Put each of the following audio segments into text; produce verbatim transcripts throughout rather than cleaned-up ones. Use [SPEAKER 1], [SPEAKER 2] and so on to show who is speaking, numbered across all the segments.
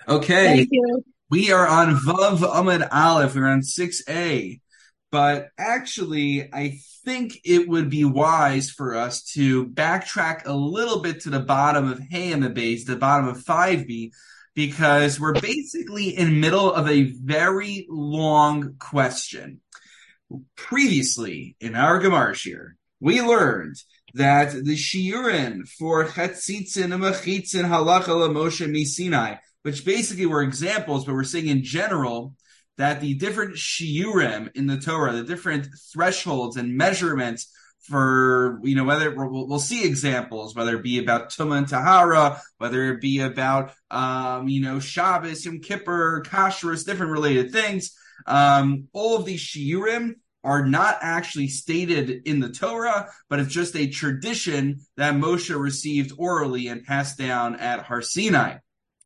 [SPEAKER 1] Okay,
[SPEAKER 2] Thank you.
[SPEAKER 1] we are on Vav Amud Aleph. We're on six A. But actually, I think it would be wise for us to backtrack a little bit to the bottom of Hey and the base, the bottom of five B, because we're basically in middle of a very long question. Previously, in our Gemara Shir, we learned that the shiurim for chetzitzin and mechitzin halacha Moshe misinai, which basically were examples, but we're saying in general that the different shiurim in the Torah, the different thresholds and measurements for, you know, whether we'll, we'll see examples, whether it be about Tumah and Tahara, whether it be about, um, you know, Shabbos, Yom Kippur, Kashrus, different related things. Um, all of these shiurim are not actually stated in the Torah, but it's just a tradition that Moshe received orally and passed down at Har Sinai.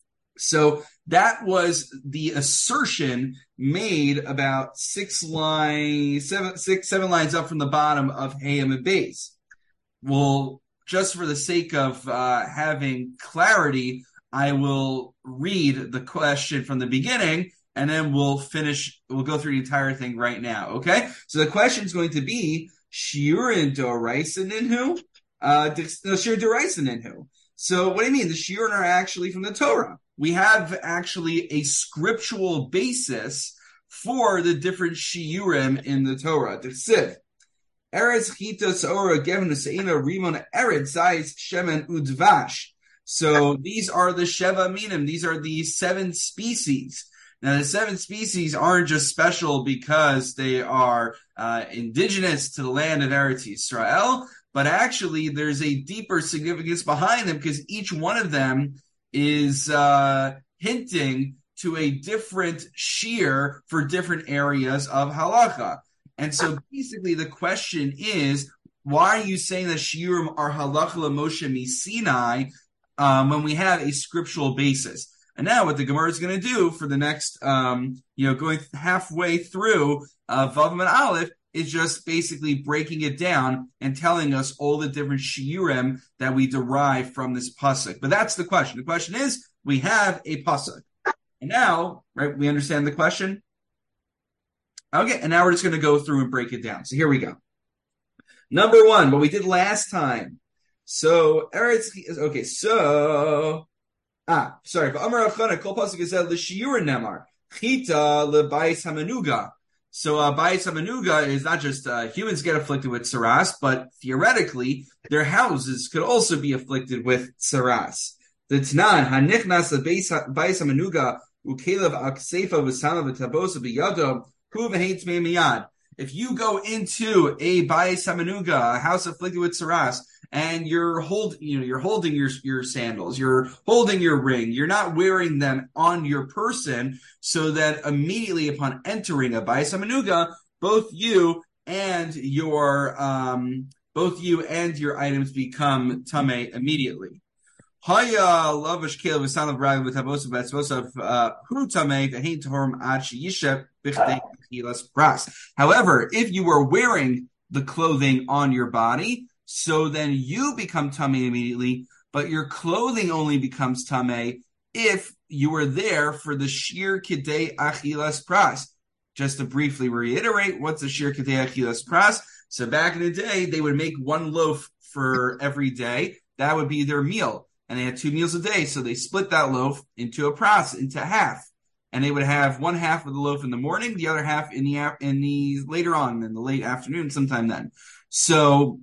[SPEAKER 1] So that was the assertion made about six lines, seven, six, seven lines up from the bottom of Hayam and Beis. Well, just for the sake of uh, having clarity, I will read the question from the beginning, and then we'll finish, we'll go through the entire thing right now, okay? So the question is going to be, Shiurin Doraisa Ninhu? Uh, no, Shiur Doraisa Ninhu. So what do you mean? The Shiurin are actually from the Torah. We have actually a scriptural basis for the different Shiurim in the Torah. The Siv. Eretz Chitas Ora Gevnus Eina Rimon Eretz Zayis Shemen Udvash. So these are the Sheva Minim. These are the seven species. Now, the seven species aren't just special because they are uh, indigenous to the land of Eretz Yisrael, but actually there's a deeper significance behind them because each one of them is uh, hinting to a different shear for different areas of halacha. And so basically the question is, why are you saying that shiurim are halacha Moshe misinai um, when we have a scriptural basis? And now what the Gemara is going to do for the next, um, you know, going halfway through uh, Vav and Aleph is just basically breaking it down and telling us all the different shiurim that we derive from this pasuk. But that's the question. The question is, we have a pasuk. And now, right, we understand the question? Okay, and now we're just going to go through and break it down. So here we go. Number one, what we did last time. So, Eretz, okay, so... Ah, sorry. Amar Avchana, Kol Pasuk is l'shiurin nemar chita lebayis hamanuga. So, uh, bayis hamanuga is not just uh, humans get afflicted with saras, but theoretically their houses could also be afflicted with saras. The Tanan hanichnas lebayis hamanuga ukelev akseifa v'sama v'tabosa b'yado hu v'heitz me'miyad. If you go into a bayis hamanuga, a house afflicted with saras, and you're hold, you know, you're holding your your sandals, you're holding your ring, you're not wearing them on your person, so that immediately upon entering a bayis hamanuga, both you and your um, both you and your items become tamei immediately. Haya lavash kelev v'sanav rag v'tabosav v'tabosav hu tamei v'hein tohorim ad sheyishep b'chdei achilas pras. However, if you were wearing the clothing on your body, so then you become tamei immediately, but your clothing only becomes tamei if you were there for the shir kidei achilas pras. Just to briefly reiterate, what's the shir kidei achilas pras? So back in the day, they would make one loaf for every day. That would be their meal. And they had two meals a day, so they split that loaf into a pras, into half. And they would have one half of the loaf in the morning, the other half in the in the later on, in the late afternoon, sometime then. So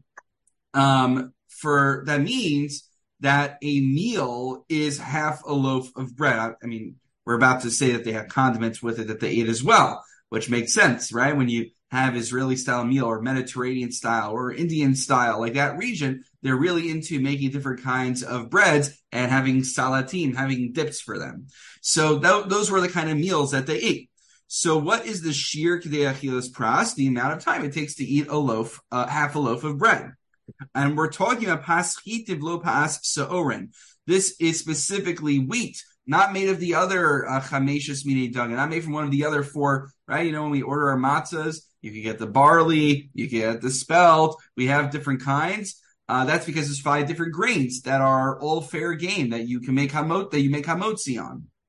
[SPEAKER 1] Um, for that means that a meal is half a loaf of bread. I, I mean, we're about to say that they have condiments with it that they ate as well, which makes sense, right? When you have Israeli style meal or Mediterranean style or Indian style, like that region, they're really into making different kinds of breads and having salatim, having dips for them. So th- those were the kind of meals that they ate. So what is the shir k'dei achilas pras? The amount of time it takes to eat a loaf, uh, half a loaf of bread. And we're talking about pas chitiv lo pas seorin. This is specifically wheat, not made of the other chameshus minei dagan, not made from one of the other four, right? You know, when we order our matzahs, you can get the barley, you can get the spelt. We have different kinds. Uh, that's because there's five different grains that are all fair game that you can make hamot, that you make hamotzi on.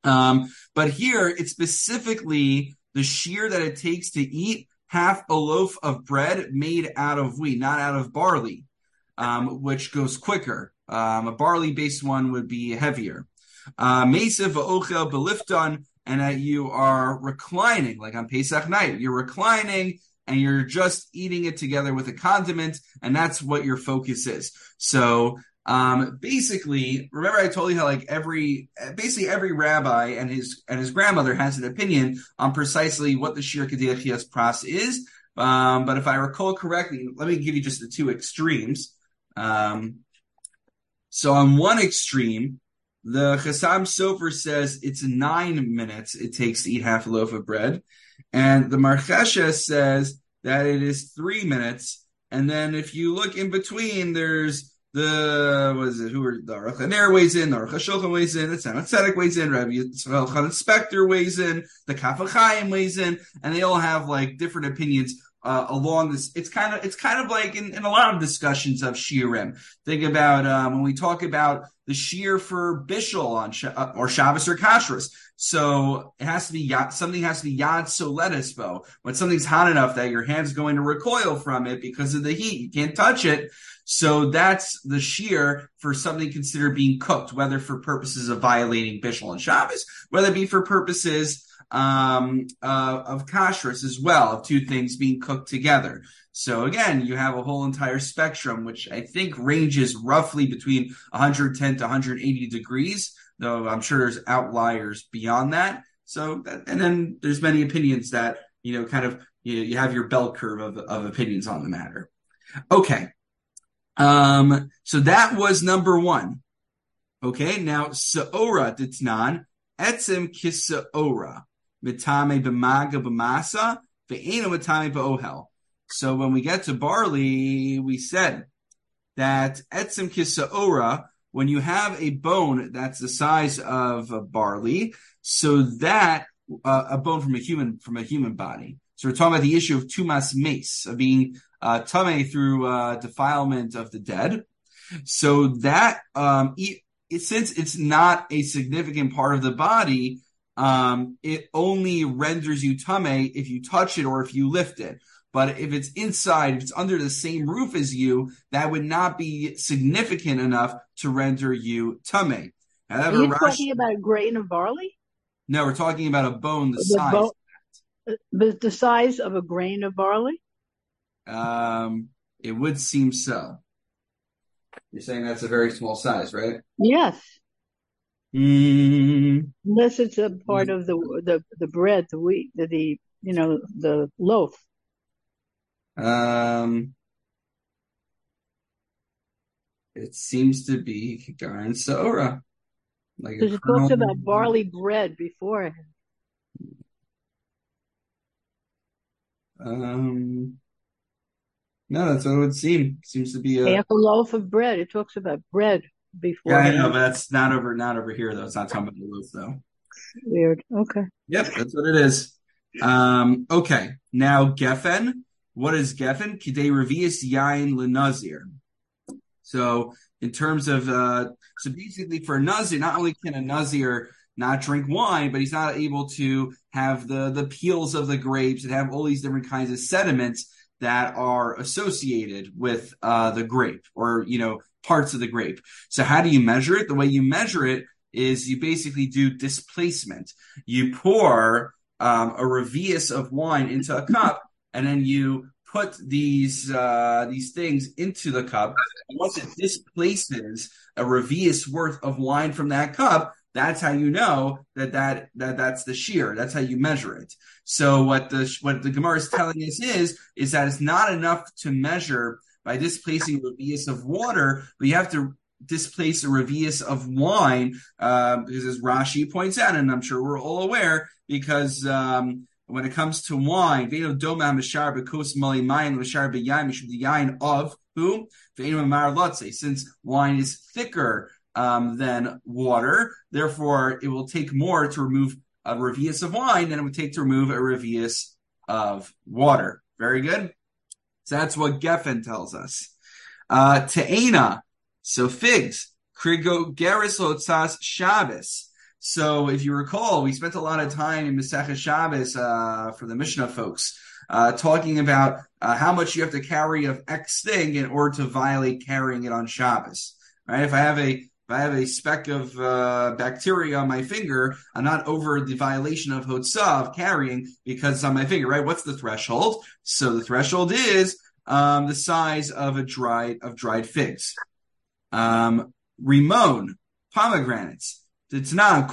[SPEAKER 1] Um, but here it's specifically the shear that it takes to eat half a loaf of bread made out of wheat, not out of barley, um, which goes quicker. Um, a barley-based one would be heavier. Uh, Mesa v'ochel belifton, and that you are reclining, like on Pesach night. You're reclining and you're just eating it together with a condiment, and that's what your focus is. So um, basically, remember I told you how like every, basically every rabbi and his and his grandmother has an opinion on precisely what the Shir Kedei Achias Pras is. Um, but if I recall correctly, let me give you just the two extremes. Um, so on one extreme, the Chassam Sofer says it's nine minutes it takes to eat half a loaf of bread. And the Marchesha says that it is three minutes. And then if you look in between, there's the, what is it, who are, the Aruch HaNer weighs in, the Aruch HaShulchan weighs in, the Tzemach Tzedek weighs in, Rabbi Yisrael Chanan Spector weighs in, the Kaf HaChaim weighs in, and they all have like different opinions Uh, along this. It's kind of it's kind of like in, in a lot of discussions of shiurim. Think about um, when we talk about the shiur for bishul on Sh- uh, or Shabbos or Kashrus. So it has to be yad, something has to be yad soletisbo. When something's hot enough that your hand's going to recoil from it because of the heat, you can't touch it. So that's the shiur for something considered being cooked, whether for purposes of violating bishul and Shabbos, whether it be for purposes Um, uh, of kashrus as well, of two things being cooked together. So again, you have a whole entire spectrum, which I think ranges roughly between one hundred ten to one hundred eighty degrees, though I'm sure there's outliers beyond that. So, that, and then there's many opinions that, you know, kind of, you, you have your bell curve of, of opinions on the matter. Okay. Um, so that was number one. Okay. Now, Se'ora Ditnan, Etzem Kise'ora. Mitame b'maga b'masa, ve'eno mitame b'ohel. So when we get to barley, we said that etzem kisa'ora, when you have a bone that's the size of a barley, so that uh, a bone from a human from a human body. So we're talking about the issue of tumas mace, of being uh, tame through uh, defilement of the dead. So that um, it, since it's not a significant part of the body, Um, it only renders you tame if you touch it or if you lift it. But if it's inside, if it's under the same roof as you, that would not be significant enough to render you tame. However,
[SPEAKER 2] Are you
[SPEAKER 1] Rashi,
[SPEAKER 2] talking about a grain of barley?
[SPEAKER 1] no, we're talking about a bone the
[SPEAKER 2] The,
[SPEAKER 1] size.
[SPEAKER 2] bo- the, the size of a grain of barley?
[SPEAKER 1] Um, it would seem so. You're saying that's a very small size, right?
[SPEAKER 2] Yes.
[SPEAKER 1] Mm.
[SPEAKER 2] Unless it's a part of the the the bread, the wheat, the, the you know the loaf.
[SPEAKER 1] Um, it seems to be Kikaran Sora, like a
[SPEAKER 2] Because it
[SPEAKER 1] kernel.
[SPEAKER 2] talks about barley bread beforehand.
[SPEAKER 1] Um, no, that's what it would seem. Seems to be a
[SPEAKER 2] Half a loaf of bread. It talks about bread
[SPEAKER 1] yeah, I know,
[SPEAKER 2] beforehand.
[SPEAKER 1] but that's not over not over here though. It's not talking about the loaf though.
[SPEAKER 2] Weird. Okay.
[SPEAKER 1] Yep, that's what it is. Um, okay, now Geffen. What is Geffen? Kidei revius yain lenazir. So in terms of uh, so basically for a nazir, not only can a nazir not drink wine, but he's not able to have the the peels of the grapes and have all these different kinds of sediments that are associated with uh, the grape, or you know parts of the grape. So how do you measure it? The way you measure it is you basically do displacement. You pour um, a revius of wine into a cup, and then you put these uh, these things into the cup. And once it displaces a revius worth of wine from that cup, that's how you know that, that that that's the shear. That's how you measure it. So what the what the Gemara is telling us is is that it's not enough to measure by displacing a revius of water, but you have to displace a revius of wine, uh, because as Rashi points out, and I'm sure we're all aware, because um, when it comes to wine, of who? Since wine is thicker um, than water, therefore it will take more to remove a revius of wine than it would take to remove a revius of water. Very good. So that's what Geffen tells us. Uh, Te'ena, so figs. Krigo geris lotzas Shabbos. So if you recall, we spent a lot of time in Masechah Shabbos uh, for the Mishnah folks uh, talking about uh, how much you have to carry of X thing in order to violate carrying it on Shabbos. Right? If I have a if I have a speck of uh, bacteria on my finger, I'm not over the violation of Hotzah of carrying because it's on my finger. Right? What's the threshold? So the threshold is um, the size of a dried of dried figs. Um, Rimon, pomegranates. So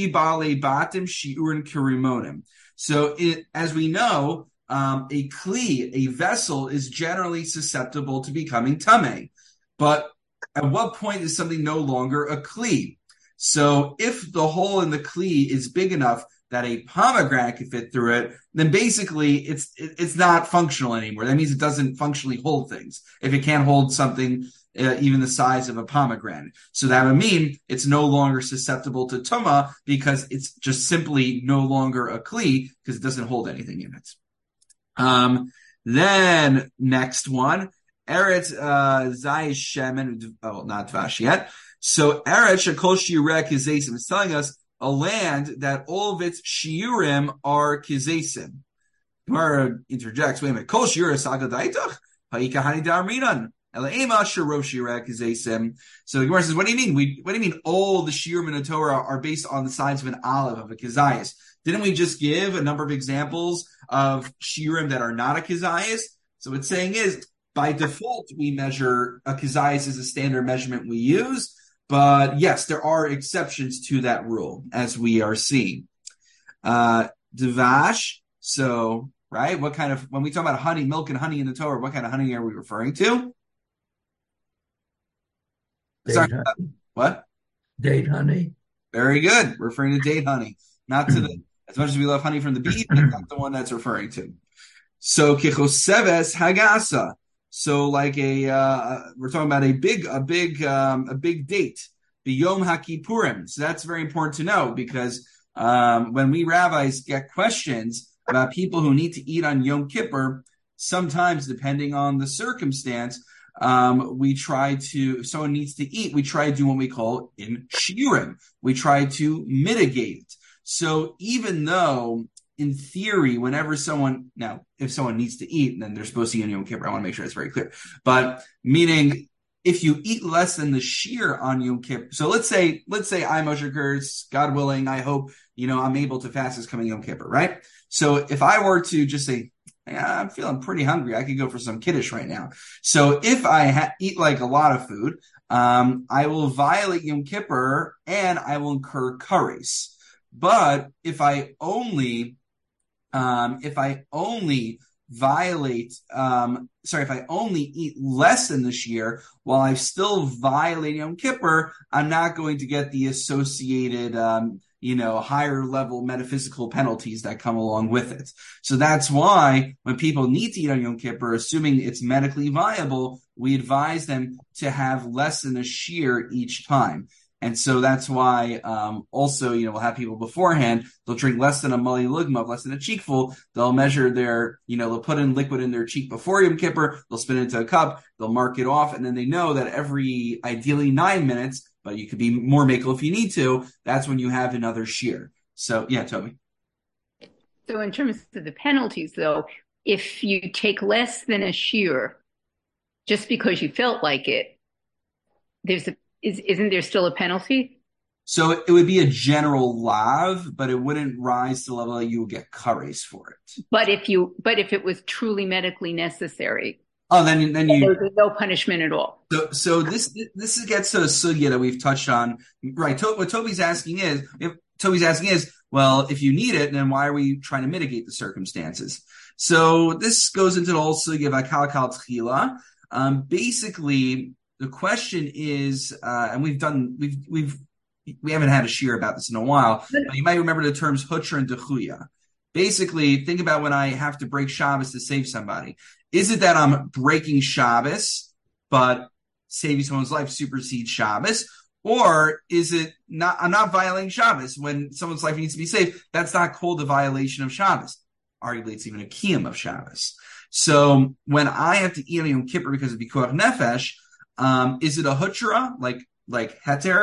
[SPEAKER 1] it, as we know, um, a kli, a vessel, is generally susceptible to becoming tameh. But at what point is something no longer a kli? So if the hole in the kli is big enough that a pomegranate can fit through it, then basically it's it's not functional anymore. That means it doesn't functionally hold things. If it can't hold something Uh, even the size of a pomegranate. So that would mean it's no longer susceptible to tuma because it's just simply no longer a kli because it doesn't hold anything in it. Um, then next one, Eretz uh, Zay Shemen, oh, not Dvash yet. So Eretz Shekol Shiureh Kizesim is telling us a land that all of its shiurim are kizesim. Gemara interjects, wait a minute, Kol Shiureh Sagadaitach, Ha'ikahani Darminan. So the Gemara says, what do you mean? We, what do you mean all the shiurim in the Torah are based on the size of an olive, of a kizayis? Didn't we just give a number of examples of shiurim that are not a kizayis? So what's saying is, by default, we measure a kizayis as a standard measurement we use, but yes, there are exceptions to that rule, as we are seeing. Uh, Devash, so, right, what kind of, when we talk about honey, milk and honey in the Torah, what kind of honey are we referring to? Sorry, uh, what?
[SPEAKER 3] Date honey.
[SPEAKER 1] Very good. Referring to date honey. Not to the, as much as we love honey from the bee, but not the one that's referring to. So, kichoseves hagasa. So, like a, uh, we're talking about a big, a big, um, a big date. Biyom HaKippurim. So that's very important to know because, um, when we rabbis get questions about people who need to eat on Yom Kippur, sometimes depending on the circumstance, Um, we try to, if someone needs to eat, we try to do what we call in shiurim. We try to mitigate it. So even though, in theory, whenever someone, now, if someone needs to eat, then they're supposed to eat on Yom Kippur. I want to make sure it's very clear. But meaning, if you eat less than the shear on Yom Kippur, so let's say, let's say I'm Moshe Kurtz, God willing, I hope, you know, I'm able to fast this coming Yom Kippur, right? So if I were to just say, yeah, I'm feeling pretty hungry, I could go for some kiddush right now. So if I ha- eat like a lot of food, um, I will violate Yom Kippur and I will incur kares. But if I only, um, if I only violate, um, sorry, if I only eat less than this year while I still violate Yom Kippur, I'm not going to get the associated, um, you know, higher level metaphysical penalties that come along with it. So that's why when people need to eat on Yom Kippur, assuming it's medically viable, we advise them to have less than a shear each time. And so that's why, um, also, you know, we'll have people beforehand, they'll drink less than a mali lugma, less than a cheekful. They'll measure their, you know, they'll put in liquid in their cheek before Yom Kippur. They'll spin it into a cup. They'll mark it off. And then they know that every, ideally nine minutes, but you could be more makel if you need to, that's when you have another shear. So, yeah, Toby.
[SPEAKER 4] So in terms of the penalties, though, if you take less than a shear, just because you felt like it, there's a, is, isn't there still a penalty?
[SPEAKER 1] So it would be a general lav, but it wouldn't rise to the level that you would get kares for it.
[SPEAKER 4] But if you, but if it was truly medically necessary,
[SPEAKER 1] oh, then then you
[SPEAKER 4] there's no punishment at all.
[SPEAKER 1] So so this this gets to a sugya that we've touched on, right? To, what Toby's asking is, if Toby's asking is, well, if you need it, then why are we trying to mitigate the circumstances? So this goes into the whole sugya of akal kal tchila. Um, basically, the question is, uh, and we've done we've we've we haven't had a shir about this in a while, but you might remember the terms hutra and dechuya. Basically, think about when I have to break Shabbos to save somebody. Is it that I'm breaking Shabbos, but saving someone's life supersedes Shabbos? Or is it not, I'm not violating Shabbos when someone's life needs to be saved? That's not called a violation of Shabbos. Arguably, it's even a kiyum of Shabbos. So when I have to eat on Yom Kippur because of Bikuach Nefesh, um, is it a hutra, like, like heter,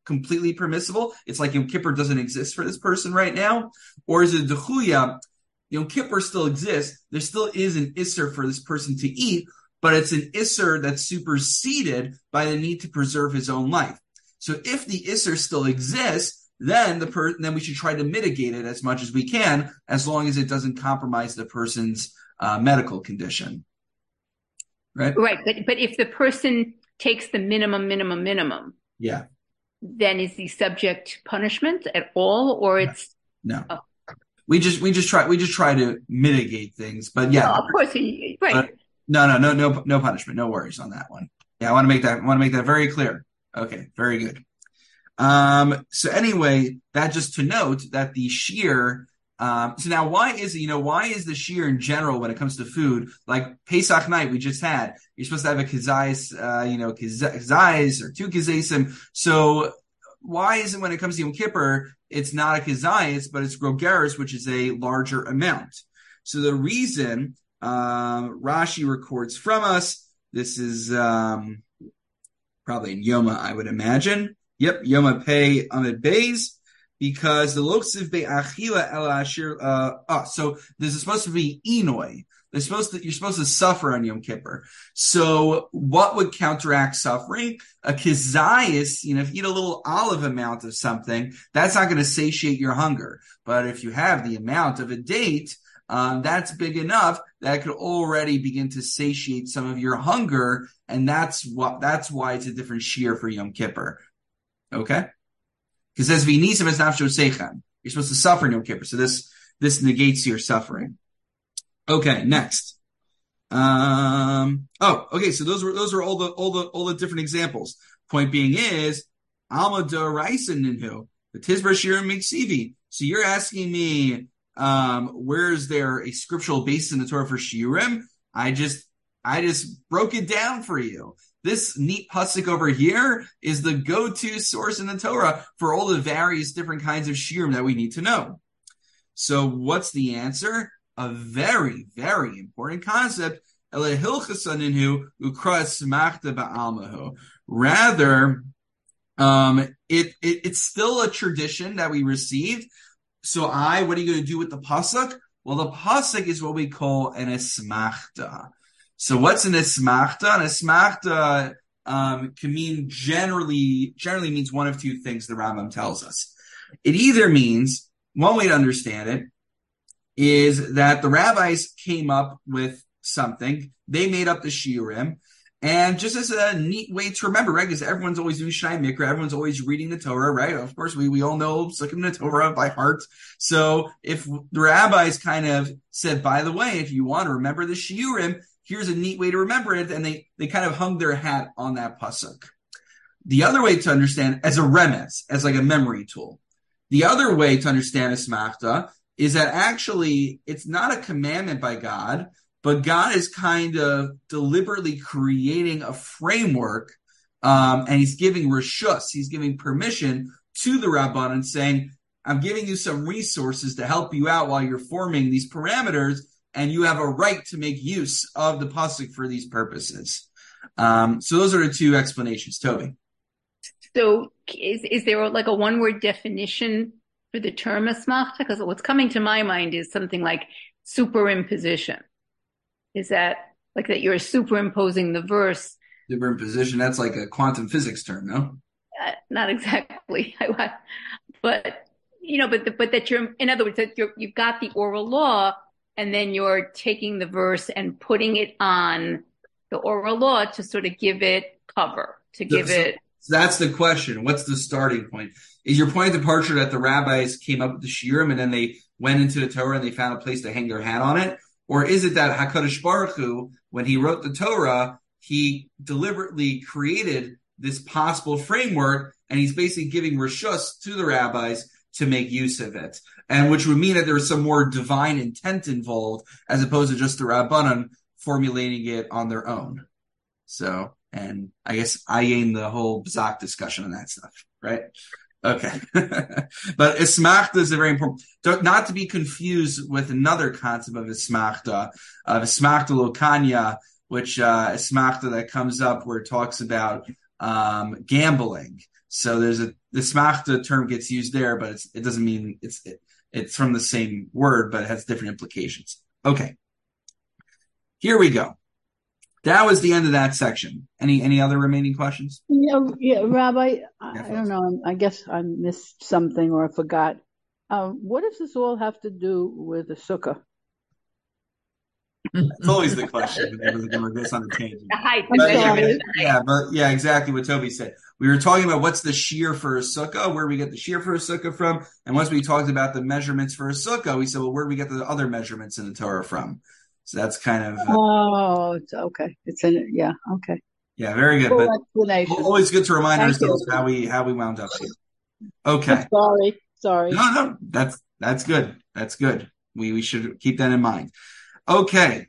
[SPEAKER 1] completely permissible? It's like Yom Kippur doesn't exist for this person right now? Or is it Dechuya? Yom Kippur still exists. There still is an Isser for this person to eat, but it's an Isser that's superseded by the need to preserve his own life. So if the Isser still exists, then the per- then we should try to mitigate it as much as we can, as long as it doesn't compromise the person's uh, medical condition. Right?
[SPEAKER 4] Right. But but if the person takes the minimum, minimum, minimum,
[SPEAKER 1] yeah,
[SPEAKER 4] then is he subject to punishment at all, or it's
[SPEAKER 1] no?
[SPEAKER 4] Oh.
[SPEAKER 1] We just we just try we just try to mitigate things, but yeah,
[SPEAKER 4] well, of course, he, right?
[SPEAKER 1] But no, no, no, no, no punishment, no worries on that one. Yeah, I want to make that I want to make that very clear. Okay, very good. Um, so anyway, that just to note that the shear. Um, so now, why is it? You know, why is the shear in general when it comes to food, like Pesach night we just had? You're supposed to have a kizayis, uh, you know, kizayis or two kizayisim. So why is it when it comes to Yom Kippur, it's not a kizayis, but it's grogeris, which is a larger amount? So the reason um, Rashi records from us, this is um, probably in Yoma, I would imagine. Yep, Yoma Pei Amid Beis, because the loksiv be'achila el ashir. Uh, oh, so this is supposed to be inoi. They're supposed to. You're supposed to suffer on Yom Kippur. So what would counteract suffering? A kizayis. You know, if you eat a little olive amount of something, that's not going to satiate your hunger. But if you have the amount of a date, um, that's big enough that could already begin to satiate some of your hunger, and that's what. That's why it's a different shear for Yom Kippur. Okay, because as v'nisam es nafsho seichan, you're supposed to suffer in Yom Kippur, so this this negates your suffering. Okay, next. Um. Oh, okay. So those were those are all the all the all the different examples. Point being is alma d'oraisa ninhu the tizbar shirim miksivi. So you're asking me, um, where is there a scriptural basis in the Torah for shirim? I just I just broke it down for you. This neat pasuk over here is the go-to source in the Torah for all the various different kinds of shirim that we need to know. So what's the answer? A very, very important concept. Rather, um, it, it it's still a tradition that we received. So I, what are you going to do with the pasuk? Well, the pasuk is what we call an esmachta. So what's an esmachta? An esmachta um, can mean generally, generally means one of two things, the Rambam tells us. It either means, one way to understand it, is that the rabbis came up with something, they made up the shiurim, and just as a neat way to remember, right, because everyone's always doing Shnai Mikra, everyone's always reading the Torah, right? Of course, we, we all know Psukim Torah by heart. So if the rabbis kind of said, by the way, if you want to remember the shiurim, here's a neat way to remember it, and they, they kind of hung their hat on that pasuk. The other way to understand, as a remez, as like a memory tool. The other way to understand esmachta is that actually it's not a commandment by God, but God is kind of deliberately creating a framework, um, and he's giving reshus, he's giving permission to the Rabbanan, saying, I'm giving you some resources to help you out while you're forming these parameters, and you have a right to make use of the pasuk for these purposes. Um, so those are the two explanations. Toby.
[SPEAKER 4] So is is there like a one-word definition for the term esmachta? Because what's coming to my mind is something like superimposition. Is that like that you're superimposing the verse?
[SPEAKER 1] Superimposition, that's like a quantum physics term, no?
[SPEAKER 4] Uh, not exactly. But, you know, but, but that you're, in other words, that you're, you've got the oral law, and then you're taking the verse and putting it on the oral law to sort of give it cover, to give so, it.
[SPEAKER 1] So that's the question. What's the starting point? Is your point of departure that the rabbis came up with the shiurim and then they went into the Torah and they found a place to hang their hat on it? Or is it that HaKadosh Baruch Hu, when he wrote the Torah, he deliberately created this possible framework, and he's basically giving reshus to the rabbis to make use of it, and which would mean that there is some more divine intent involved as opposed to just the Rabbanan formulating it on their own. So, and I guess I aim the whole Bzak discussion on that stuff, right? Okay. But esmachta is a very important, not to be confused with another concept of esmachta, of esmachta lokanya, which uh, esmachta that comes up where it talks about um, gambling. So there's a the smachta term gets used there, but it's, it doesn't mean it's it, it's from the same word, but it has different implications. Okay, here we go. That was the end of that section. Any any other remaining questions?
[SPEAKER 2] Yeah, yeah, Rabbi, I,
[SPEAKER 1] Yeah,
[SPEAKER 2] I don't know. I guess I missed something or I forgot. Um, what does this all have to do with the sukkah?
[SPEAKER 1] It's always the question whenever we're going to go on a tangent.
[SPEAKER 4] The height,
[SPEAKER 2] I'm
[SPEAKER 4] the
[SPEAKER 1] But yeah,
[SPEAKER 4] measurement.
[SPEAKER 1] yeah, but yeah, exactly what Toby said. We were talking about what's the shear for a sukkah, where we get the shear for a sukkah from, and once we talked about the measurements for a sukkah, we said, well, where do we get the other measurements in the Torah from? So that's kind of uh,
[SPEAKER 2] Oh, it's okay. It's in yeah, okay.
[SPEAKER 1] yeah, very good.
[SPEAKER 2] Full
[SPEAKER 1] But
[SPEAKER 2] explanation.
[SPEAKER 1] always good to remind
[SPEAKER 2] Thank
[SPEAKER 1] ourselves
[SPEAKER 2] you.
[SPEAKER 1] how we how we wound up here. Okay,
[SPEAKER 2] Sorry, sorry.
[SPEAKER 1] no, no, that's that's good. That's good. We we should keep that in mind. Okay,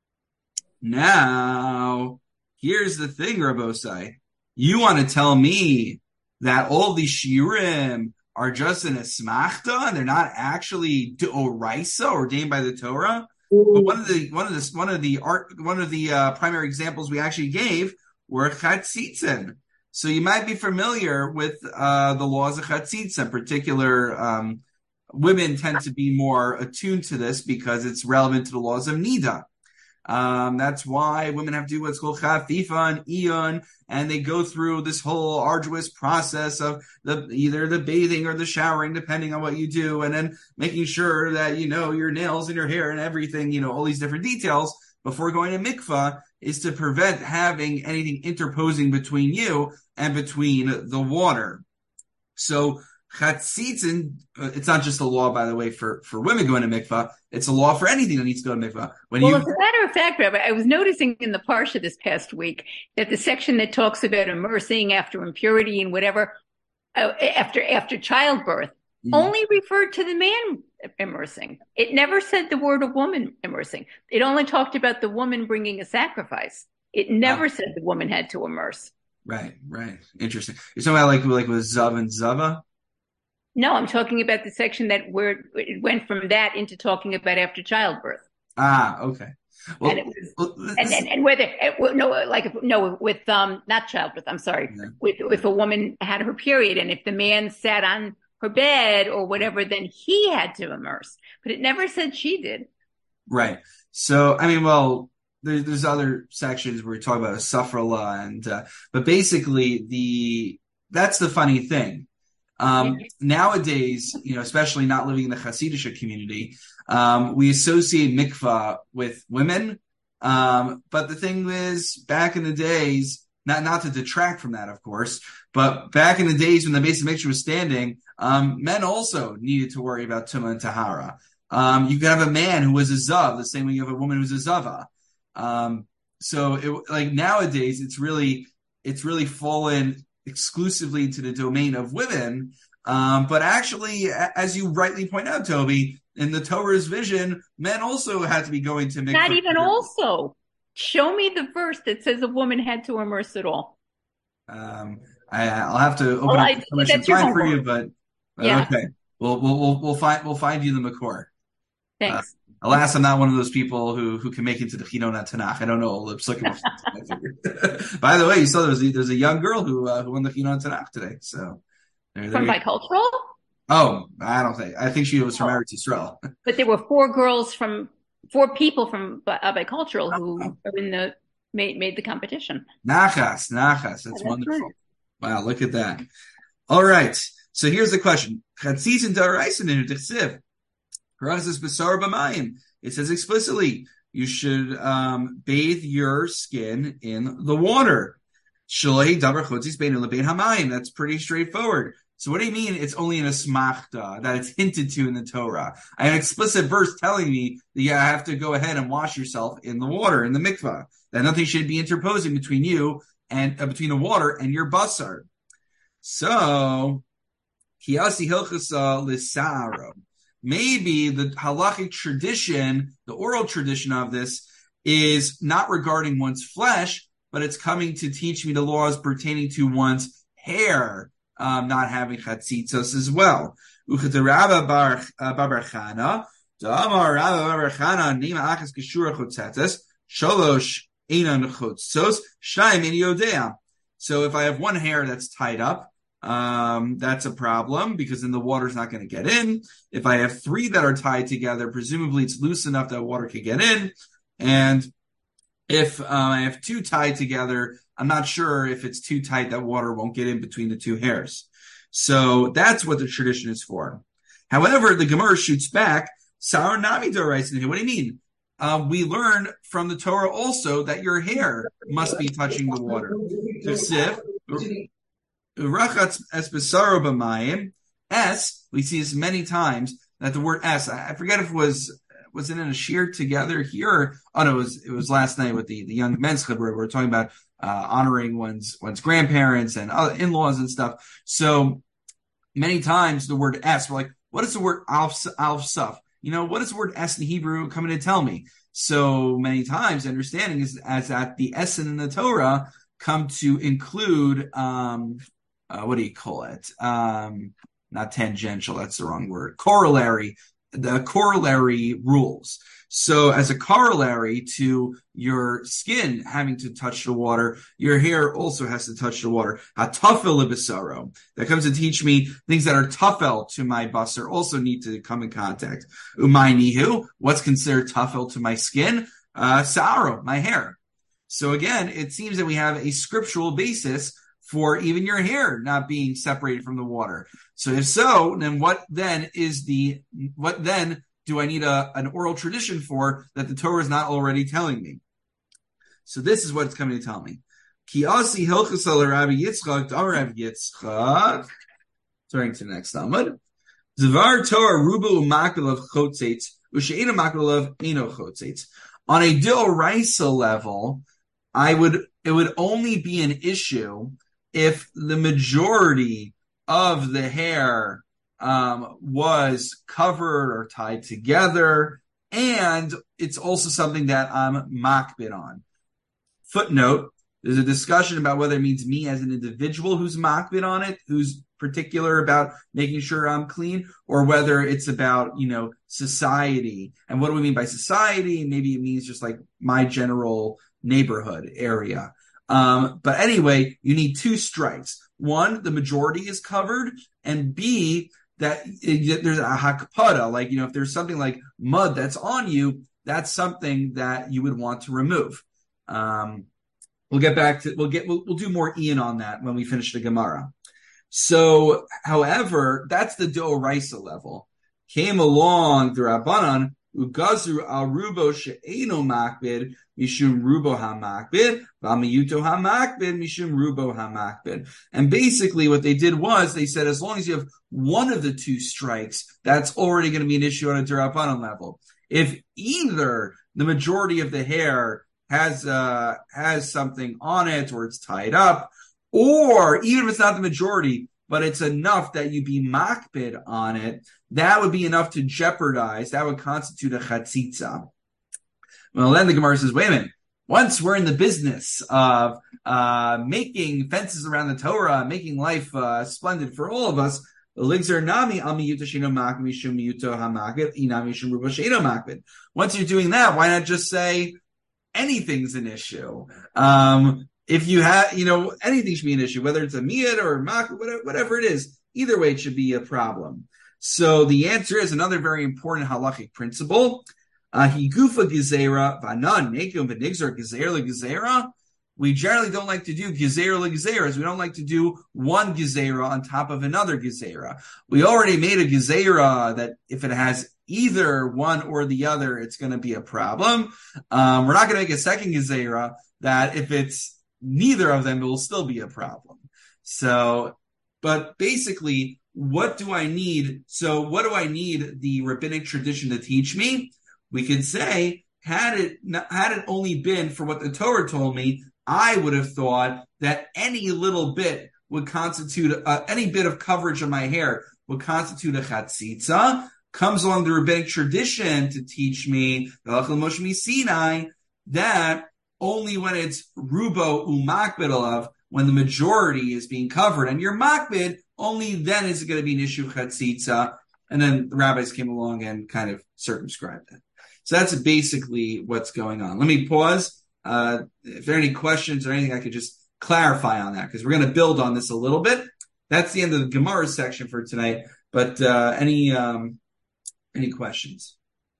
[SPEAKER 1] now here's the thing, Rabosai. You want to tell me that all these shiurim are just an esmachta and they're not actually d'oraisa, ordained by the Torah? But one of the one of the one of the art one of the uh, primary examples we actually gave were chatzitzin. So you might be familiar with uh, the laws of chatzitzin. Particular um, women tend to be more attuned to this because it's relevant to the laws of nida. Um, that's why women have to do what's called chafifa and iyun, and they go through this whole arduous process of the either the bathing or the showering, depending on what you do, and then making sure that you know your nails and your hair and everything, you know, all these different details before going to mikvah is to prevent having anything interposing between you and between the water. So chatzitzin, uh, it's not just a law, by the way, for, for women going to mikvah. It's a law for anything that needs to go to mikvah. When
[SPEAKER 4] Well,
[SPEAKER 1] you,
[SPEAKER 4] as a matter of fact, Rabbi, I was noticing in the Parsha this past week that the section that talks about immersing after impurity and whatever, uh, after after childbirth,
[SPEAKER 1] Mhm.
[SPEAKER 4] only referred to the man immersing. It never said the word of woman immersing. It only talked about the woman bringing a sacrifice. It never
[SPEAKER 1] Ah.
[SPEAKER 4] said the woman had to immerse.
[SPEAKER 1] Right, right. Interesting. You're talking about like, like with Zav and Zava?
[SPEAKER 4] No, I'm talking about the section that where it went from that into talking about after childbirth.
[SPEAKER 1] Ah, okay. Well,
[SPEAKER 4] and it was,
[SPEAKER 1] well,
[SPEAKER 4] and, and, and whether no, like no, with um, not childbirth. I'm sorry,
[SPEAKER 1] yeah.
[SPEAKER 4] with if a woman had her period, and if the man sat on her bed or whatever, then he had to immerse. But it never said she did.
[SPEAKER 1] Right. So, I mean, well, there's there's other sections where we talk about a safrala, and uh, but basically the that's the funny thing. Um,
[SPEAKER 4] Yeah.
[SPEAKER 1] Nowadays, you know, especially not living in the Hasidic community, um, we associate mikvah with women. Um, but the thing is, back in the days, not not to detract from that, of course, but back in the days when the Beis Hamikdash was standing, um, men also needed to worry about Tumah and Tahara. Um, you could have a man who was a zav, the same way you have a woman who's a zava. Um, so, it, like nowadays, it's really it's really fallen exclusively into the domain of women. Um, but actually, as you rightly point out, Toby, in the Torah's vision, men also had to be going to mikvah.
[SPEAKER 4] Not even also. Show me the verse that says a woman had to immerse at all.
[SPEAKER 1] Um, I, I'll have to open
[SPEAKER 4] Well,
[SPEAKER 1] up
[SPEAKER 4] I-
[SPEAKER 1] the permission
[SPEAKER 4] that's your
[SPEAKER 1] time for
[SPEAKER 4] homework.
[SPEAKER 1] you, but, but
[SPEAKER 4] Yeah.
[SPEAKER 1] okay, we'll, we'll we'll we'll find we'll find you the Makor.
[SPEAKER 4] Thanks.
[SPEAKER 1] Alas, I'm not one of those people who, who can make it to the Chidon Tanakh. I don't know all the psukim. By the way, you saw there was a, there's a young girl who uh, who won the Chidon Tanakh today. So there, there
[SPEAKER 4] From
[SPEAKER 1] you-
[SPEAKER 4] bicultural?
[SPEAKER 1] oh, I don't think. I think she was from
[SPEAKER 4] Oh.
[SPEAKER 1] Eretz Yisrael.
[SPEAKER 4] But there were four girls from, four people from bi- uh, bicultural who
[SPEAKER 1] Oh.
[SPEAKER 4] are in the, made, made the competition.
[SPEAKER 1] Nachas, nachas. That's,
[SPEAKER 4] That's
[SPEAKER 1] wonderful.
[SPEAKER 4] right.
[SPEAKER 1] Wow, look at that. All right. So here's the question. Chatzis and daraisen in Tichsiv. It says explicitly, you should um, bathe your skin in the water. That's pretty straightforward. So what do you mean it's only in a smachta, that it's hinted to in the Torah? I have an explicit verse telling me that you have to go ahead and wash yourself in the water, in the mikvah. That nothing should be interposing between you and uh, between the water and your basar. So, Kiyasi Hilchasa Lisaro. Maybe the halachic tradition, the oral tradition of this, is not regarding one's flesh, but it's coming to teach me the laws pertaining to one's hair, um, not having chatzitzos as well. Uchet Bar Barchana, Damar Rabba Barchana, Nima Achas Keshura Chotzetes, Shalosh Einan Chotzos, Shaim in Yodea. So if I have one hair that's tied up, um, that's a problem because then the water's not going to get in. If I have three that are tied together, presumably it's loose enough that water could get in. And if uh, I have two tied together, I'm not sure if it's too tight that water won't get in between the two hairs. So that's what the tradition is for. However, the Gemara shoots back, Sar Nami Doraisa. What do you mean? Uh, we learn from the Torah also that your hair must be touching the water. S, we see this many times, that the word S, I forget if it was, was it in a shear together here? Or, oh no, it was, it was last night with the, the young men's chibur. We were talking about uh, honoring one's, one's grandparents and other in-laws and stuff. So many times the word S, we're like, what is the word alf, alf suf? You know, what does the word S in Hebrew come in to tell me? So many times the understanding is as that the S in the Torah come to include, um, uh, what do you call it? Um, not tangential, that's the wrong word. Corollary, the corollary rules. So as a corollary to your skin having to touch the water, your hair also has to touch the water. Hatafel libasaro. That comes to teach me things that are tafel to my basar also need to come in contact. Umaynihu, what's considered tafel to my skin? Uh, sa'aro, my hair. So again, it seems that we have a scriptural basis for even your hair not being separated from the water. So if so, then what then is the, what then do I need a, an oral tradition for that the Torah is not already telling me? So this is what it's coming to tell me. Ki asi hilchos al Rabbi Yitzchak, Damar Rabbi Yitzchak. Turning to the next Talmud. Zvar Torah rubu umakil of chotzetz, usheina makil of eno chotzetz. On a d'oraisa level, I would, it would only be an issue if the majority of the hair um, was covered or tied together, and it's also something that I'm makbid on. Footnote, there's a discussion about whether it means me as an individual who's makbid on it, who's particular about making sure I'm clean, or whether it's about, you know, society. And what do we mean by society? Maybe it means just like my general neighborhood area. Um, but anyway, you need two strikes. One, the majority is covered, and B, that it, there's a hakpada, like, you know, if there's something like mud that's on you, that's something that you would want to remove. Um, we'll get back to, we'll get, we'll, we'll do more Ian on that when we finish the Gemara. So, however, that's the d'oraisa level. Came along the Rabbanan, Ugazru al rubo she'eno makbid, mishum rubo hamakbid, v'amiyuto hamakbid, mishum rubo hamakbid. And basically what they did was, they said, as long as you have one of the two strikes, that's already going to be an issue on a Rabbanan level. If either the majority of the hair has uh, has something on it, or it's tied up, or even if it's not the majority, but it's enough that you be makbid on it, that would be enough to jeopardize, that would constitute a chatzitza. Well, then the Gemara says, wait a minute, once we're in the business of uh, making fences around the Torah, making life uh, splendid for all of us, once you're doing that, why not just say anything's an issue? Um, If you have, you know, anything should be an issue, whether it's a miyad or a mak, whatever, whatever it is, either way it should be a problem. So the answer is another very important halachic principle. Higufa gezera v'anan nekim v'nigzar gezera legezera. We generally don't like to do gezera legezeras. We don't like to do one gezera on top of another gezera. We already made a gezera that if it has either one or the other, it's going to be a problem. Um, we're not going to make a second gezera that if it's neither of them, it will still be a problem. So, but basically, what do I need? So what do I need the rabbinic tradition to teach me? We could say, had it, had it only been for what the Torah told me, I would have thought that any little bit would constitute, uh, any bit of coverage of my hair would constitute a chatzitza. Comes along the rabbinic tradition to teach me, that only when it's rubo umakbid alav, when the majority is being covered, and you're makbid, only then is it going to be an issue of chatzitza. And then the rabbis came along and kind of circumscribed it. So that's basically what's going on. Let me pause. Uh, if there are any questions or anything, I could just clarify on that, because we're going to build on this a little bit. that's the end of the Gemara section for tonight. But uh, any um, any questions?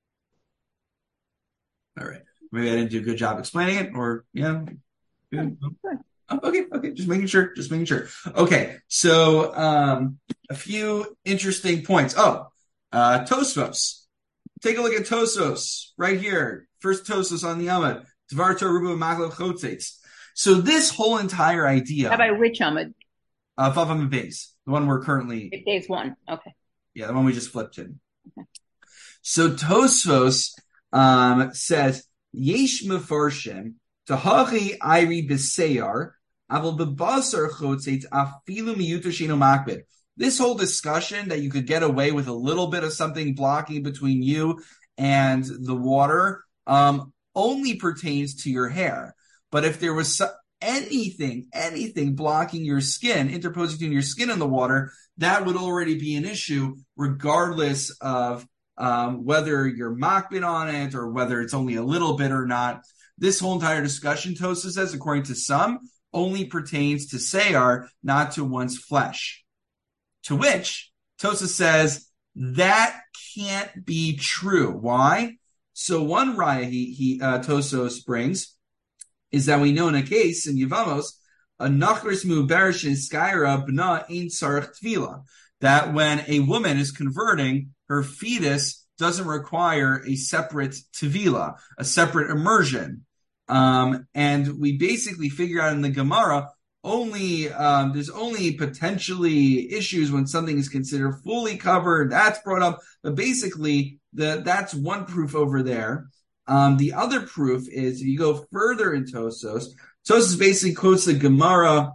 [SPEAKER 1] All right. Maybe I didn't do a good job explaining it, or yeah. Good. Oh, okay, okay, just making sure, just making sure. Okay, so um, a few interesting points. Oh, uh, Tosfos. Take a look at Tosfos right here. First Tosfos on the Amud. Dvar Torah Ruba Maglav Chotzetz. So this whole entire idea.
[SPEAKER 4] How about which Amud?
[SPEAKER 1] Uh, Vav Amud Beis, the one we're currently.
[SPEAKER 4] Days one. Okay.
[SPEAKER 1] Yeah, the one we just flipped in. Okay. So Tosfos um, says Yesh Mefarshim. Tahachi Iri B'Seyar, Aval B'Basar Chotzeit Afilu Miyuter Sheno Makbid. This whole discussion that you could get away with a little bit of something blocking between you and the water um, only pertains to your hair. But if there was so- anything, anything blocking your skin, interposing between your skin and the water, that would already be an issue, regardless of um, whether you're makbid on it or whether it's only a little bit or not. This whole entire discussion, Tosa says, according to some, only pertains to Seyar, not to one's flesh. To which Tosa says that can't be true. Why? So one raya he, he uh, Tosos brings is that we know in a case in Yevamos, a nachris mu'berish skyra b'na ein sarach tvila, that when a woman is converting, her fetus doesn't require a separate tevila, a separate immersion. Um, and we basically figure out in the Gemara, only um, there's only potentially issues when something is considered fully covered. That's brought up. But basically, the, that's one proof over there. Um, the other proof is, if you go further in Tosos, Tosos basically quotes the Gemara,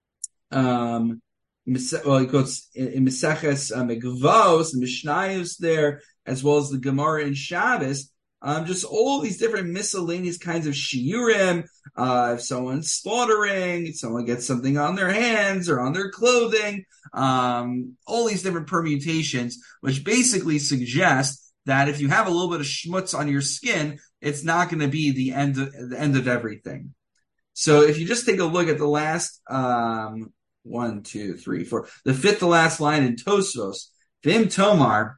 [SPEAKER 1] um, well, he quotes in Meseches uh, Megvos, and Mishnayos there, as well as the Gemara in Shabbos, um, just all these different miscellaneous kinds of shiurim. Uh, if someone's slaughtering, if someone gets something on their hands or on their clothing, um, all these different permutations, which basically suggest that if you have a little bit of schmutz on your skin, it's not going to be the end of, the end of everything. So if you just take a look at the last um, one, two, three, four, the fifth to last line in Tosfos, Vim Tomar,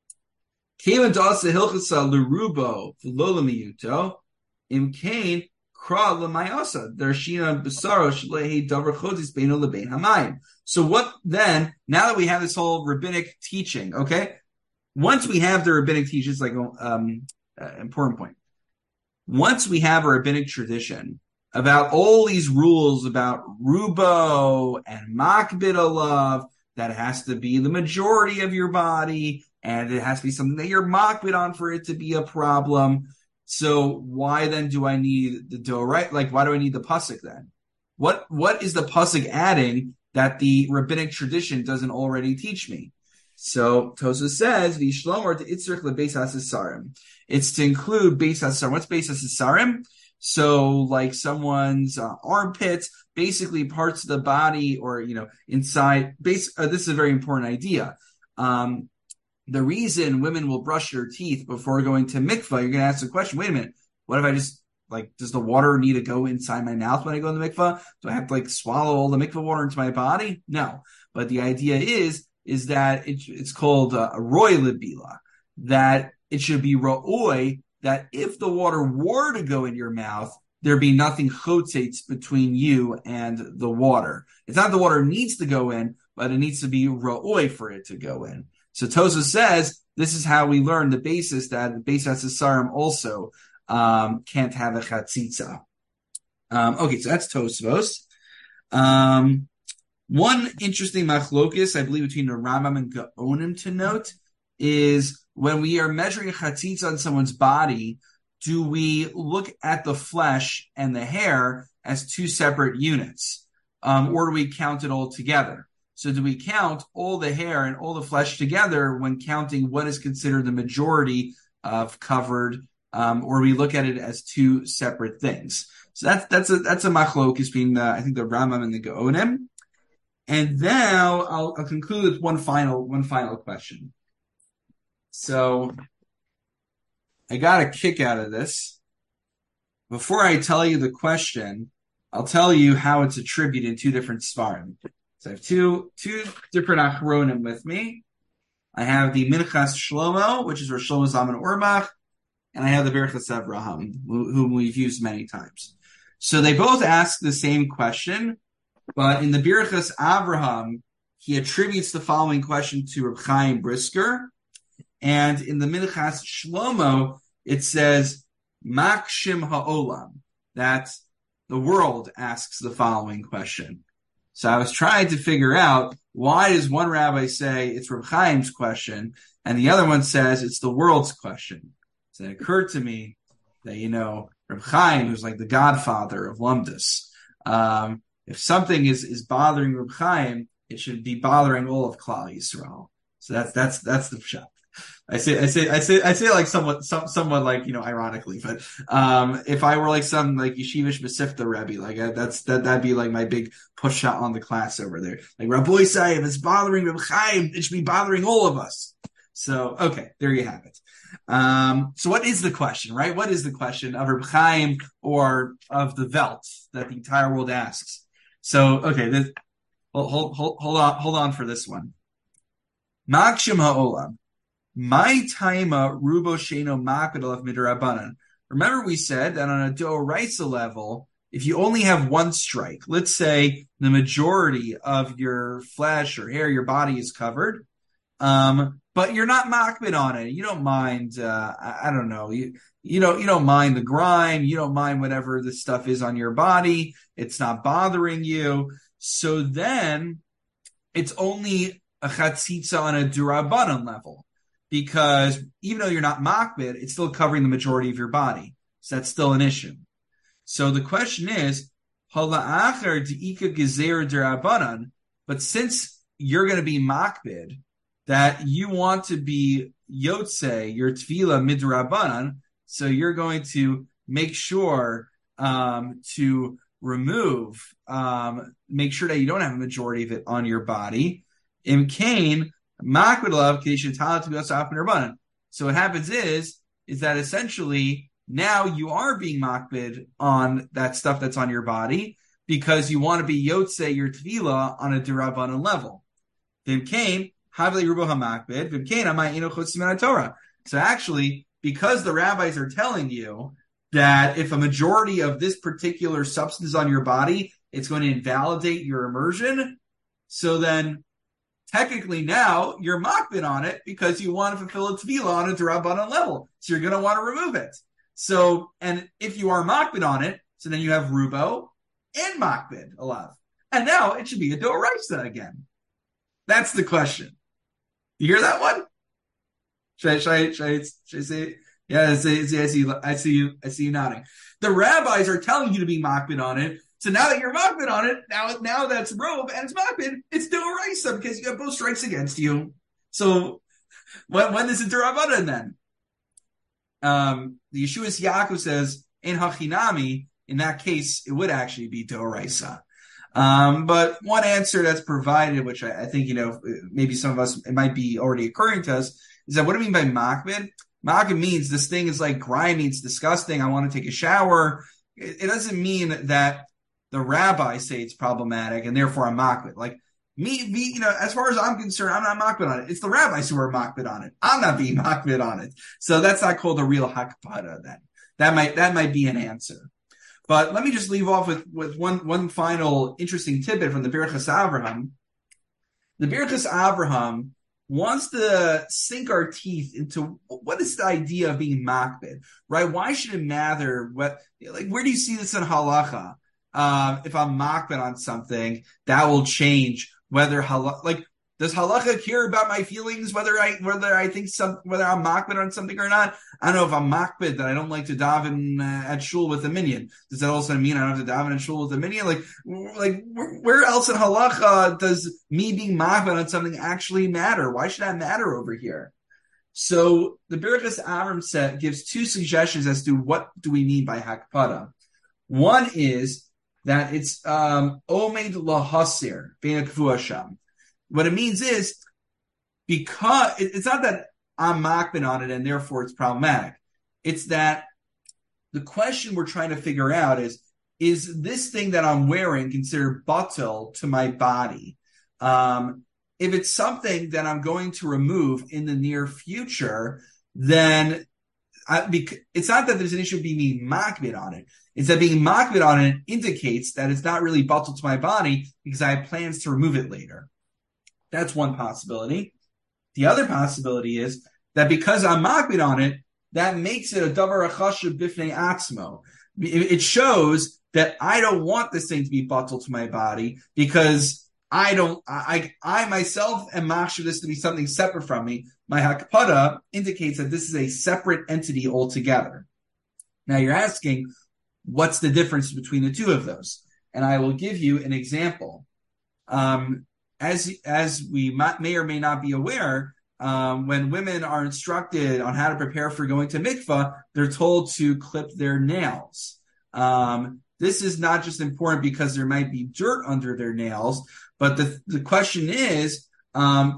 [SPEAKER 1] Kevin Dasa Hilchasa Lerubo V'Lolamiyuto, Im Kain Kra L'Mayasa Darshina Besaro Shlehi Davar Chodis Beino Lebein Hamayim. So what then? Now that we have this whole rabbinic teaching, okay. Once we have the rabbinic teaching, it's like an um, uh, important point. Once we have a rabbinic tradition about all these rules about rubo and makbid alav, that it has to be the majority of your body, and it has to be something that you're makbid on for it to be a problem. So why then do I need the do right? Like, why do I need the pasuk then? What what is the pasuk adding that the rabbinic tradition doesn't already teach me? So Tosa says, "V'shlomer to itzrich lebeis hasasarim." It's to include beis hasasarim. What's beis hasasarim? So, like someone's uh, armpits, basically parts of the body, or you know, inside. Base. Uh, this is a very important idea. Um, the reason women will brush their teeth before going to mikvah, you're going to ask the question: wait a minute, what if I just like? Does the water need to go inside my mouth when I go to the mikvah? Do I have to like swallow all the mikvah water into my body? No. But the idea is. is that it, it's called uh, a roy libila, that it should be ro'oy, that if the water were to go in your mouth, there be nothing chotzetz between you and the water. It's not the water needs to go in, but it needs to be ro'oy for it to go in. So Tosa says, this is how we learn the basis that the Beis HaSasarim also um, can't have a chatzitza. Um, okay, so that's Tosfos. Um, One interesting machlokis, I believe, between the Rambam and Gaonim to note is when we are measuring a chatzitza on someone's body, do we look at the flesh and the hair as two separate units, um, or do we count it all together? So do we count all the hair and all the flesh together when counting what is considered the majority of covered, um, or we look at it as two separate things? So that's that's a that's a machlokis between the, I think the Rambam and the Gaonim. And now I'll, I'll conclude with one final, one final question. So I got a kick out of this. Before I tell you the question, I'll tell you how it's attributed in two different svarim. So I have two two different achronim with me. I have the Minchas Shlomo, which is where Shlomo Zalman Auerbach, and I have the Birchas Avraham, whom we've used many times. So they both ask the same question, but in the Birchas Avraham, he attributes the following question to Reb Chaim Brisker, and in the Minchas Shlomo, it says, Makshim Ha'olam, that the world asks the following question. So I was trying to figure out, why does one rabbi say it's Reb Chaim's question, and the other one says it's the world's question? So it occurred to me that, you know, Reb Chaim, who's like the godfather of Lumdus, um, if something is, is bothering Reb Chaim, it should be bothering all of Klal Yisrael. So that's that's that's the pshat. I say I say I say I say like somewhat some, somewhat like, you know, ironically, but um, if I were like some like Yeshivish Mesifta Rebbe, like uh, that's that that'd be like my big push shot on the class over there. Like Rabbi say, if it's bothering Reb Chaim, it should be bothering all of us. So okay, there you have it. Um, so what is the question, right? What is the question of Reb Chaim or of the Welt that the entire world asks? So okay, this, hold hold hold hold on hold on for this one. Makshim ha'olam. My taima rubo sheno makadol of midrabanan. Remember, we said that on a doraisa level, if you only have one strike, let's say the majority of your flesh or hair, your body is covered, um, but you're not makbid on it. You don't mind. Uh, I, I don't know. You you don't you don't mind the grime. You don't mind whatever this stuff is on your body. It's not bothering you. So then, it's only a chatzitza on a durabanan level. Because even though you're not makbid, it's still covering the majority of your body. So that's still an issue. So the question is, hala'achar de'ika gezer derabanan, but since you're going to be makbid, that you want to be yotze, your tefillah midrabanan, so you're going to make sure um, to remove, um, make sure that you don't have a majority of it on your body. In Cain, so what happens is, is that essentially now you are being makbid on that stuff that's on your body because you want to be yotze your tefillah on a derabanan level. So actually, because the rabbis are telling you that if a majority of this particular substance is on your body, it's going to invalidate your immersion, so then technically now you're makbid on it because you want to fulfill a tefillah on a derabanan level. So you're going to want to remove it. So, and if you are makbid on it, so then you have rubo and makbid alav. And now it should be a doraisa again. That's the question. You hear that one? Should I, should I, should I, should I say it? Yeah, I see, I see, I see you, I see you nodding. The rabbis are telling you to be makbid on it. So now that you're makbid on it, now now that's robe and it's makbid, it's doraisa because you have both strikes against you. So when, when is it derabanan then? Um, the Yeshuas Yaakov says in hachinami, in that case, it would actually be doraisa. Um, but one answer that's provided, which I, I think, you know, maybe some of us, it might be already occurring to us, is that what do I mean by makbid? Makbid means this thing is like grimy, it's disgusting, I want to take a shower. It, it doesn't mean that the rabbis say it's problematic and therefore I'm makbid. Like me, me, you know, as far as I'm concerned, I'm not makbid on it. It's the rabbis who are makbid on it. I'm not being makbid on it. So that's not called a real hakpada then. That might, that might be an answer. But let me just leave off with, with one, one final interesting tidbit from the Birchas Avraham. The Birchas Avraham wants to sink our teeth into what is the idea of being makbid, right? Why should it matter? What, like, where do you see this in halacha? Uh, if I'm makbid on something, that will change whether halacha, like, does halacha care about my feelings, whether I, whether I think some, whether I'm makbid on something or not? I don't know if I'm makbid that I don't like to daven uh, at shul with a minyan. Does that also mean I don't have to daven at shul with a minyan? Like, like, where else in halacha does me being makbid on something actually matter? Why should that matter over here? So the Birchas Avram set gives two suggestions as to what do we mean by hakpada. One is that it's um, omed lahasir bein kvuasham. What it means is, because it's not that I'm makbid on it and therefore it's problematic. It's that the question we're trying to figure out is, is this thing that I'm wearing considered batel to my body? Um, if it's something that I'm going to remove in the near future, then I, it's not that there's an issue of being makbid on it. It's that being makbid on it indicates that it's not really batal to my body because I have plans to remove it later. That's one possibility. The other possibility is that because I'm makbid on it, that makes it a davar chashuv bifnei atzmo. It shows that I don't want this thing to be batal to my body because I don't, I, I myself am machshav this to be something separate from me. My hakpada indicates that this is a separate entity altogether. Now you're asking, what's the difference between the two of those? And I will give you an example. Um, as, as we may or may not be aware, um, when women are instructed on how to prepare for going to mikvah, they're told to clip their nails. Um, this is not just important because there might be dirt under their nails, but the, the question is, um,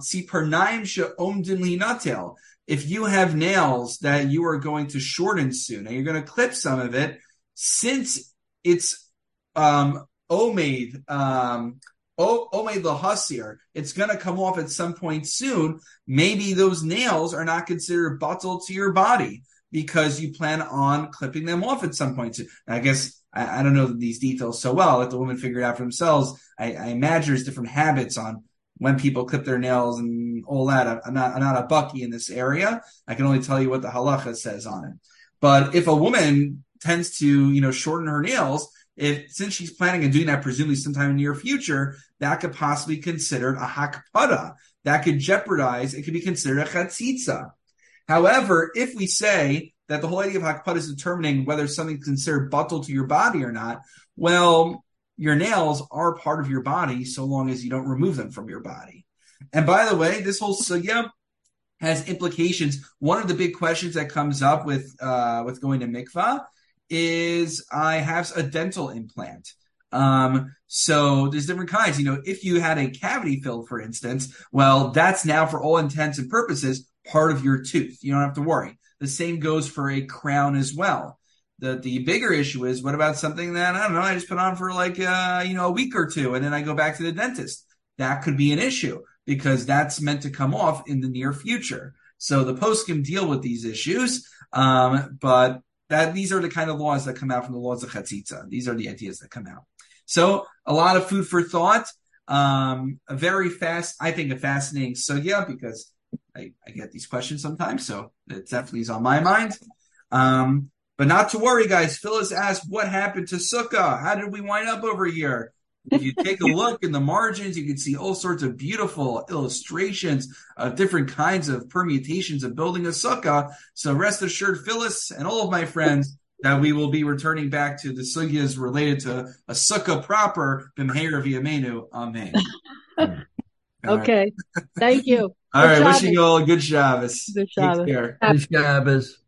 [SPEAKER 1] if you have nails that you are going to shorten soon and you're going to clip some of it, since it's um, omeid, um, omeid lahasir, it's going to come off at some point soon. Maybe those nails are not considered batal to your body because you plan on clipping them off at some point soon. I guess I, I don't know these details so well. Let the women figure it out for themselves. I, I imagine there's different habits on when people clip their nails and all that. I'm not, I'm not a bucky in this area. I can only tell you what the halacha says on it. But if a woman tends to, you know, shorten her nails, if since she's planning on doing that presumably sometime in the near future, that could possibly be considered a hakpada. That could jeopardize, it could be considered a chatzitza. However, if we say that the whole idea of hakpada is determining whether something's considered batal to your body or not, well, your nails are part of your body so long as you don't remove them from your body. And by the way, this whole sugya has implications. One of the big questions that comes up with uh, with going to mikvah is I have a dental implant. Um, so there's different kinds. You know, if you had a cavity filled, for instance, well, that's now for all intents and purposes part of your tooth. You don't have to worry. The same goes for a crown as well. The the bigger issue is, what about something that, I don't know, I just put on for like, uh, you know, a week or two, and then I go back to the dentist. That could be an issue because that's meant to come off in the near future. So the poskim deal with these issues, um, but that these are the kind of laws that come out from the laws of Chatzitza. These are the ideas that come out. So a lot of food for thought, um, a very fast, I think a fascinating sugya because I, I get these questions sometimes, so it definitely is on my mind. Um, But not to worry, guys. Phyllis asked, what happened to Sukkah? How did we wind up over here? If you take a look in the margins, you can see all sorts of beautiful illustrations of different kinds of permutations of building a Sukkah. So rest assured, Phyllis and all of my friends, that we will be returning back to the sugyas related to a Sukkah proper. B'mheira v'yameinu. Amen.
[SPEAKER 2] Okay. Thank you.
[SPEAKER 1] All right. Wishing you all a good Shabbos.
[SPEAKER 2] Good Shabbos.
[SPEAKER 1] Take care.
[SPEAKER 3] Good Shabbos.